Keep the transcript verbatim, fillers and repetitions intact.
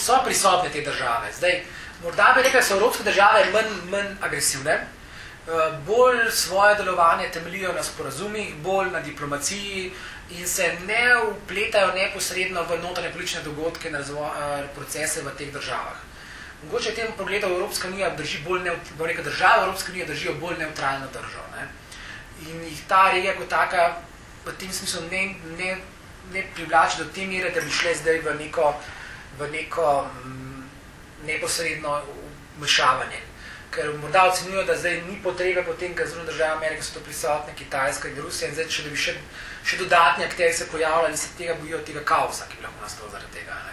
so prisotne te države. Zdaj, morda bi rekel, da so evropske države manj, manj agresivne, bolj svoje delovanje temeljijo na sporazumih, bolj na diplomaciji in se ne vpletajo neposredno v notranje politične dogodke in procese v teh državah. Mogoče v tem pogledu Evropska unija drži bolj, bo rekel, država Evropske unije držijo bolj neutralno držo. Ne? In jih ta regija kot taka v tem smislu ne, ne, ne privlači do te mere, da bi šle zdaj v neko, v neko m, neposredno vmešavanje. Ker morda ocenjujo, da zdaj ni potrebe potem, ker zelo države Amerike so to prisotne, Kitajska in Rusija, in zdaj, če da bi še, še dodatni akteri se pojavljali, se tega bojijo tega kaosa, ki bi lahko nastal zaradi tega. Ne?